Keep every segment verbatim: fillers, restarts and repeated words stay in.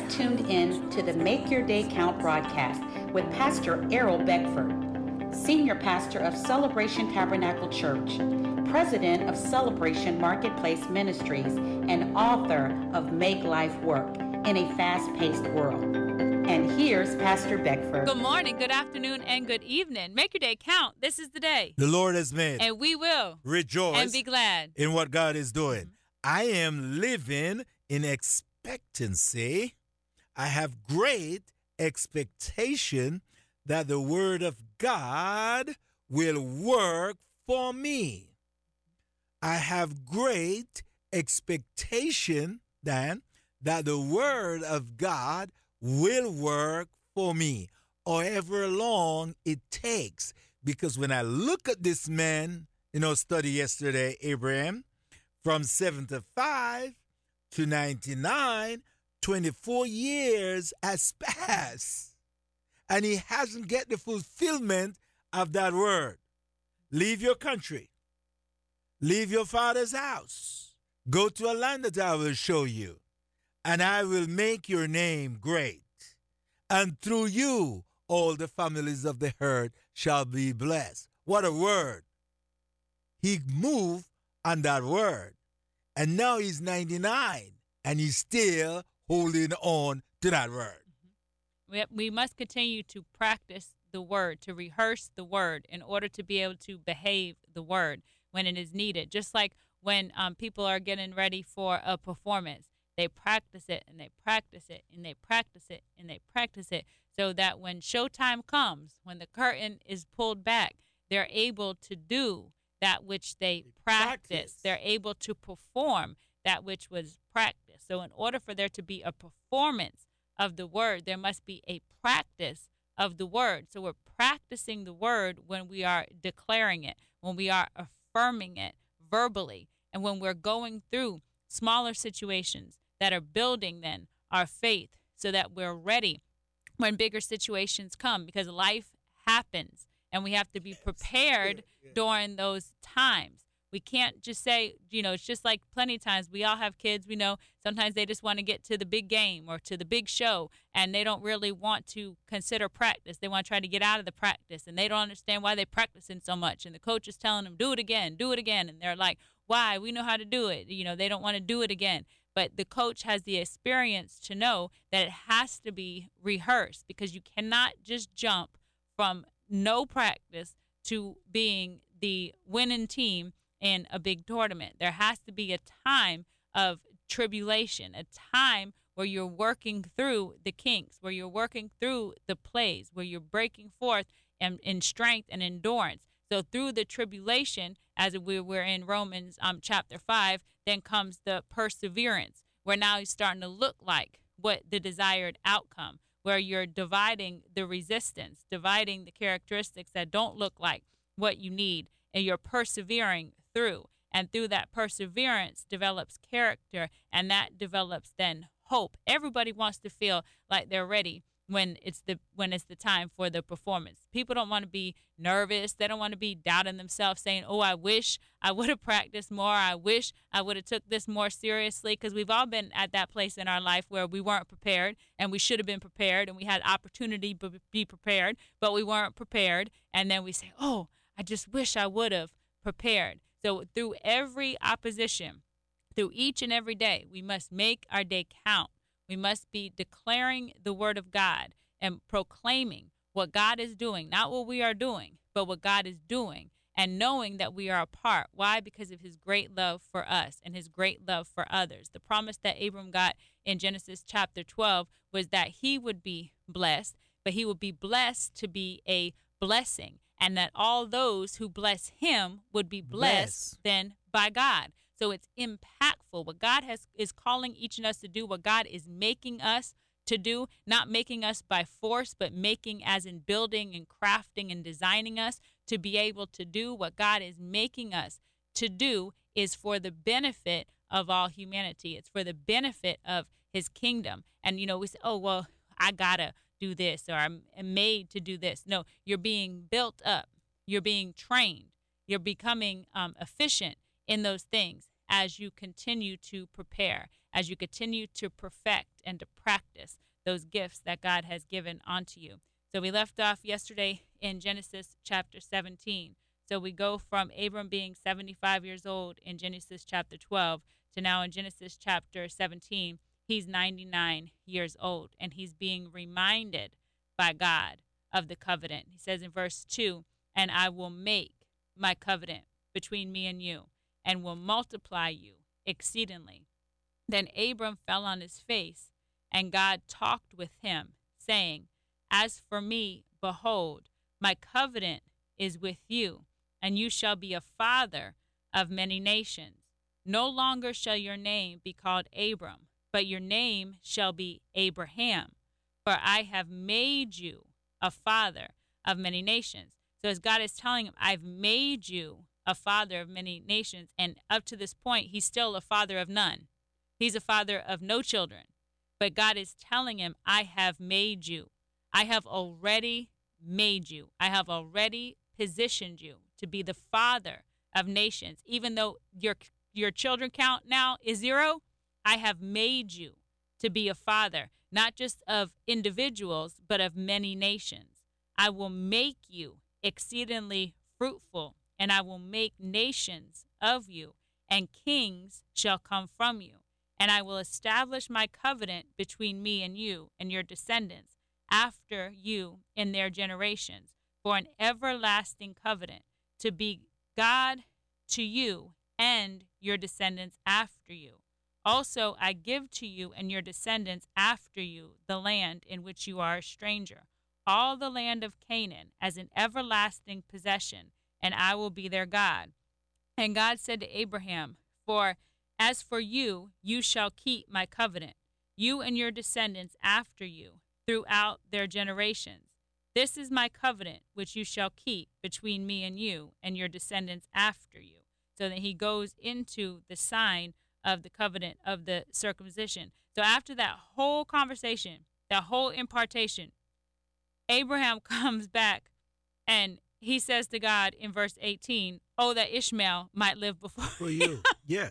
have tuned in to the Make Your Day Count broadcast with Pastor Errol Beckford, Senior Pastor of Celebration Tabernacle Church, President of Celebration Marketplace Ministries, and author of Make Life Work in a Fast-Paced World. And here's Pastor Beckford. Good morning, good afternoon, and good evening. Make your day count. This is the day the Lord has made. and we will Rejoice and be glad. in what God is doing. Mhm. I am living in expectancy. I have great expectation that the word of God will work for me. I have great expectation, Dan, that the word of God will work for me, however long it takes. Because when I look at this man, you know, study yesterday, Abraham, from seventy-five to ninety-nine, twenty-four years has passed. And he hasn't get the fulfillment of that word. Leave your country. Leave your father's house. Go to a land that I will show you. And I will make your name great. And through you, all the families of the earth shall be blessed. What a word. He moved on that word. And now he's ninety-nine. And he's still holding on to that word. We, we must continue to practice the word, to rehearse the word in order to be able to behave the word when it is needed. Just like when um, people are getting ready for a performance. They practice it and they practice it and they practice it and they practice it so that when showtime comes, when the curtain is pulled back, they're able to do that which they, they practice. practice. They're able to perform that which was practiced. So in order for there to be a performance of the word, there must be a practice of the word. So we're practicing the word when we are declaring it, when we are affirming it verbally, and when we're going through smaller situations that are building then our faith so that we're ready when bigger situations come, because life happens and we have to be prepared yes. Yeah, yeah. during those times. We can't just say, you know, it's just like plenty of times we all have kids, we know sometimes they just want to get to the big game or to the big show and they don't really want to consider practice. They want to try to get out of the practice and they don't understand why they're practicing so much. And the coach is telling them, do it again, do it again. And they're like, why? We know how to do it. You know, they don't want to do it again. But the coach has the experience to know that it has to be rehearsed because you cannot just jump from no practice to being the winning team in a big tournament. There has to be a time of tribulation, a time where you're working through the kinks, where you're working through the plays, where you're breaking forth in, in strength and endurance. So through the tribulation, as we were in Romans um, chapter five, then comes the perseverance, where now you're starting to look like what the desired outcome, where you're dividing the resistance, dividing the characteristics that don't look like what you need, and you're persevering through. And through that perseverance develops character, and that develops then hope. Everybody wants to feel like they're ready when it's the when it's the time for the performance. People don't want to be nervous. They don't want to be doubting themselves, saying, oh, I wish I would have practiced more. I wish I would have took this more seriously, because we've all been at that place in our life where we weren't prepared and we should have been prepared and we had opportunity to be prepared, but we weren't prepared. And then we say, oh, I just wish I would have prepared. So through every opposition, through each and every day, we must make our day count. We must be declaring the word of God and proclaiming what God is doing, not what we are doing, but what God is doing, and knowing that we are a part. Why? Because of his great love for us and his great love for others. The promise that Abram got in Genesis chapter twelve was that he would be blessed, but he would be blessed to be a blessing, and that all those who bless him would be blessed Bless. then by God. So it's impactful. What God has is calling each of us to do, what God is making us to do, not making us by force, but making as in building and crafting and designing us to be able to do what God is making us to do, is for the benefit of all humanity. It's for the benefit of his kingdom. And, you know, we say, oh, well, I gotta do this, or I'm made to do this. No, you're being built up. You're being trained. You're becoming um, efficient in those things as you continue to prepare, as you continue to perfect and to practice those gifts that God has given unto you. So we left off yesterday in Genesis chapter seventeen. So we go from Abram being seventy-five years old in Genesis chapter twelve to now in Genesis chapter seventeen, he's ninety-nine years old, and he's being reminded by God of the covenant. He says in verse two, and I will make my covenant between me and you, and will multiply you exceedingly. Then Abram fell on his face, and God talked with him, saying, as for me, behold, my covenant is with you, and you shall be a father of many nations. No longer shall your name be called Abram, but your name shall be Abraham, for I have made you a father of many nations. So as God is telling him, I've made you a father of many nations, and up to this point, he's still a father of none. He's a father of no children. But God is telling him, I have made you. I have already made you. I have already positioned you to be the father of nations. Even though your your children count now is zero, I have made you to be a father, not just of individuals, but of many nations. I will make you exceedingly fruitful, and I will make nations of you, and kings shall come from you. And I will establish my covenant between me and you and your descendants after you in their generations, for an everlasting covenant, to be God to you and your descendants after you. Also, I give to you and your descendants after you the land in which you are a stranger, all the land of Canaan, as an everlasting possession, and I will be their God. And God said to Abraham, for as for you, you shall keep my covenant, you and your descendants after you, throughout their generations. This is my covenant which you shall keep between me and you and your descendants after you. So that he goes into the sign of the covenant of the circumcision. So after that whole conversation, that whole impartation, Abraham comes back and he says to God in verse eighteen, oh, that Ishmael might live before For you. Yeah.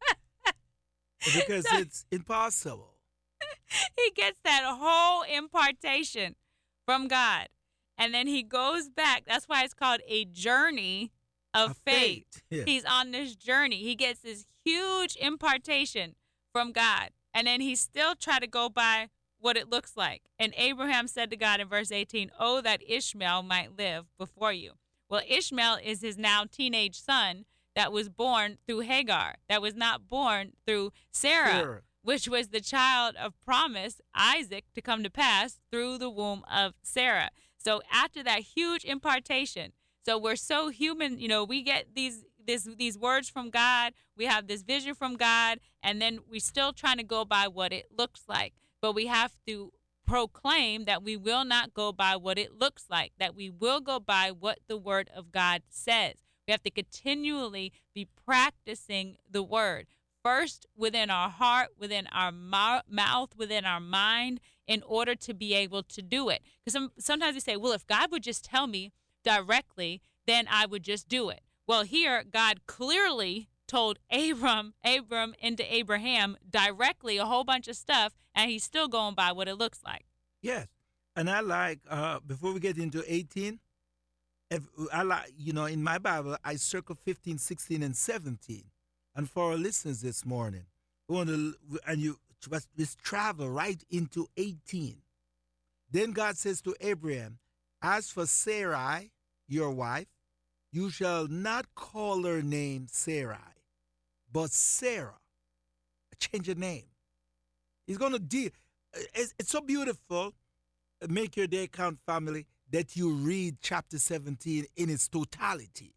Because So- it's impossible. He gets that whole impartation from God. And then he goes back. That's why it's called a journey of A faith. faith, yeah. He's on this journey. He gets this huge impartation from God. And then he still try to go by what it looks like. And Abraham said to God in verse eighteen, oh, that Ishmael might live before you. Well, Ishmael is his now teenage son that was born through Hagar, that was not born through Sarah, Sarah. which was the child of promise, Isaac, to come to pass through the womb of Sarah. So after that huge impartation, so we're so human, you know, we get these this, these words from God, we have this vision from God, and then we're still trying to go by what it looks like. But we have to proclaim that we will not go by what it looks like, that we will go by what the word of God says. We have to continually be practicing the word, first within our heart, within our mou- mouth, within our mind, in order to be able to do it. Because some, sometimes we say, well, if God would just tell me directly, then I would just do it. Well, here, God clearly told Abram, Abram into Abraham directly a whole bunch of stuff, and he's still going by what it looks like. Yes. And I like, uh, before we get into eighteen, if, I like, you know, in my Bible, I circle fifteen, sixteen, and seventeen. And for our listeners this morning, we want to, and you just travel right into eighteen. Then God says to Abraham, as for Sarai, your wife, you shall not call her name Sarai, but Sarah. Change your name. He's going to deal. It's, it's so beautiful, Make Your Day Count family, that you read chapter seventeen in its totality.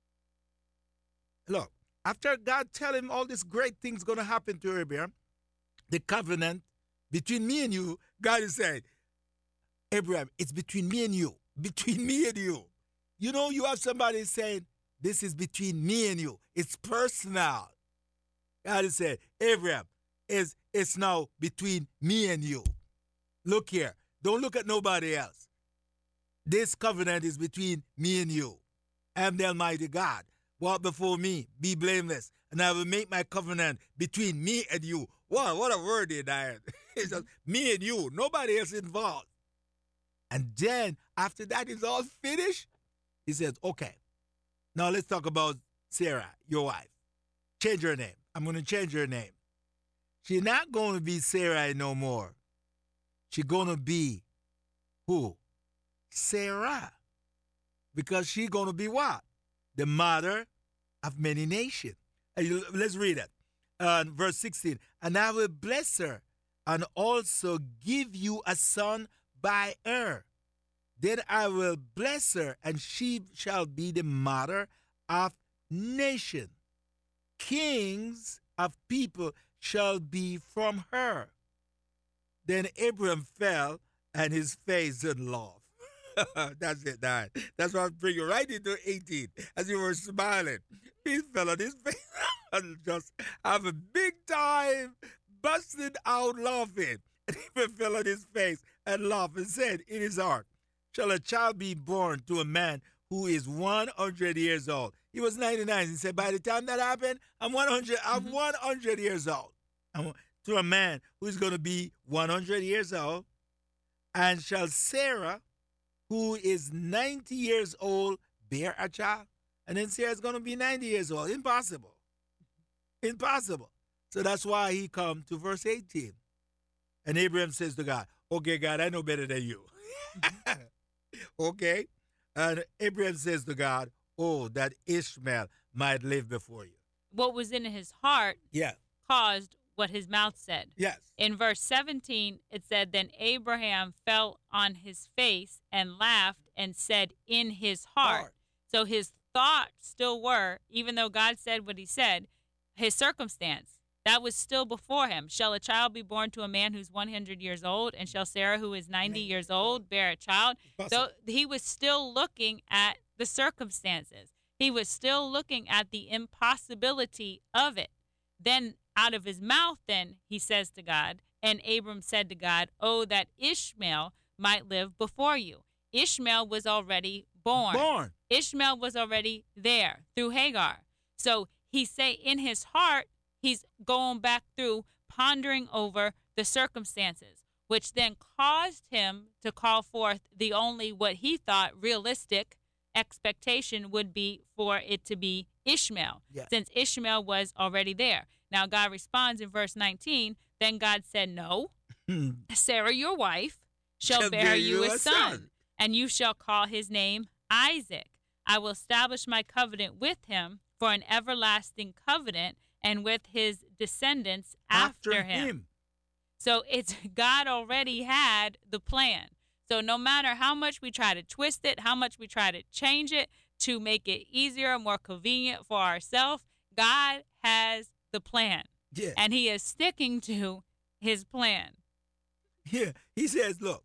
Look, after God tell him all these great things going to happen to Abraham, the covenant between me and you, God is saying, Abraham, it's between me and you. Between me and you. You know, you have somebody saying, this is between me and you. It's personal. God is saying, Abraham, it's, it's now between me and you. Look here. Don't look at nobody else. This covenant is between me and you. I am the Almighty God. Walk before me, be blameless, and I will make my covenant between me and you. Wow, what a word in that. It's just me and you, nobody else involved. And then after that is all finished, he says, okay, now let's talk about Sarah, your wife. Change her name. I'm going to change her name. She's not going to be Sarah no more. She's going to be who? Sarah. Because she's going to be what? The mother of many nations. Let's read it. Uh, verse sixteen. And I will bless her and also give you a son by her. Then I will bless her, and she shall be the mother of nations. Kings of people shall be from her. Then Abraham fell, and his face didn't laugh. That's it, Dad. That's what I'm bringing right into eighteen. As you were smiling, he fell on his face and just have a big time busting out laughing. And he fell on his face and laughed and said in his heart, shall a child be born to a man who is one hundred years old? He was ninety-nine. He said, by the time that happened, I'm one hundred. I'm mm-hmm. one hundred years old. I'm, to a man who's going to be one hundred years old, and shall Sarah, who is ninety years old, bear a child? And then Sarah's going to be ninety years old. Impossible. Impossible. So that's why he come to verse eighteen. And Abraham says to God, okay, God, I know better than you. Okay? And Abraham says to God, oh, that Ishmael might live before you. What was in his heart yeah. caused what his mouth said. Yes. In verse seventeen, it said, then Abraham fell on his face and laughed and said in his heart. heart. So his thoughts still were, even though God said what he said, his circumstance. That was still before him. Shall a child be born to a man who's one hundred years old, and shall Sarah, who is ninety years old, bear a child? So he was still looking at the circumstances. He was still looking at the impossibility of it. Then out of his mouth, then he says to God, and Abram said to God, oh, that Ishmael might live before you. Ishmael was already born. Born. Ishmael was already there through Hagar. So he say in his heart, he's going back through pondering over the circumstances, which then caused him to call forth the only what he thought realistic expectation would be for it to be Ishmael, yes. since Ishmael was already there. Now God responds in verse nineteen, then God said, no, Sarah, your wife, shall, shall bear you a son, son, and you shall call his name Isaac. I will establish my covenant with him for an everlasting covenant, and with his descendants after, after him. him. So it's God already had the plan. So no matter how much we try to twist it, how much we try to change it to make it easier, more convenient for ourselves, God has the plan. Yeah. And he is sticking to his plan. Yeah. He says, look,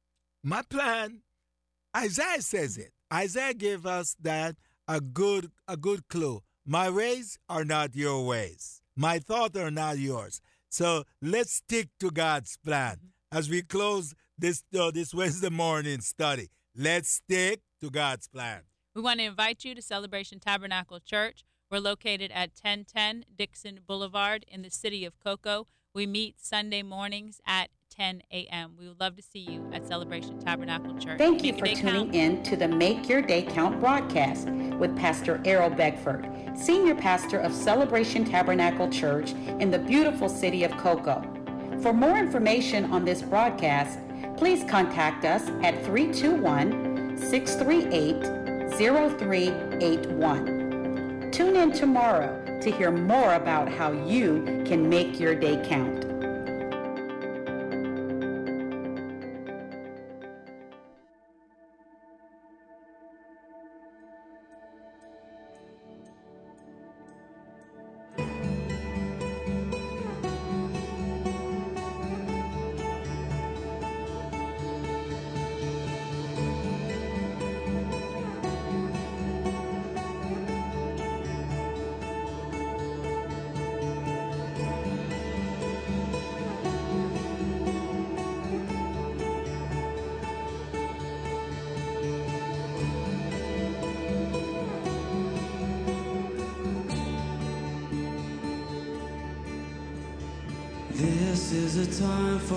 my plan, Isaiah says it. Isaiah gave us that a good a good clue. My ways are not your ways. My thoughts are not yours. So let's stick to God's plan. As we close this uh, this Wednesday morning study, let's stick to God's plan. We want to invite you to Celebration Tabernacle Church. We're located at ten ten Dixon Boulevard in the city of Cocoa. We meet Sunday mornings at ten a.m. We would love to see you at Celebration Tabernacle Church. Thank you for tuning in to the Make Your Day Count broadcast with Pastor Errol Beckford, Senior Pastor of Celebration Tabernacle Church in the beautiful city of Cocoa. For more information on this broadcast, please contact us at three two one, six three eight, zero three eight one. Tune in tomorrow to hear more about how you can make your day count. This is a time for